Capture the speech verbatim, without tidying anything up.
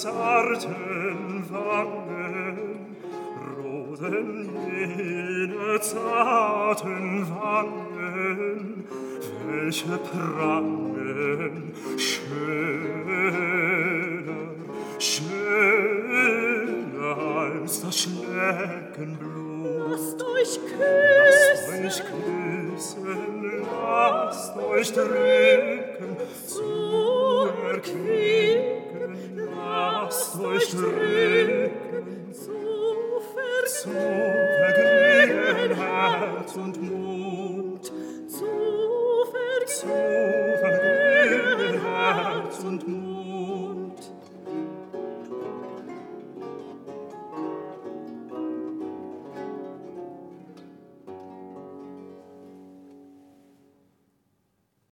zarten Wangen, rosen jene zarten Wangen, welche prangen schöner, schöner als das Schneckenblut. Lasst euch küssen, lasst euch küssen, lasst euch drücken, zu erquicken, lasst euch drücken, zu zu vergnügen, vergnügen Herz und Mut, zu zu vergnügen, vergnügen Herz und Mut.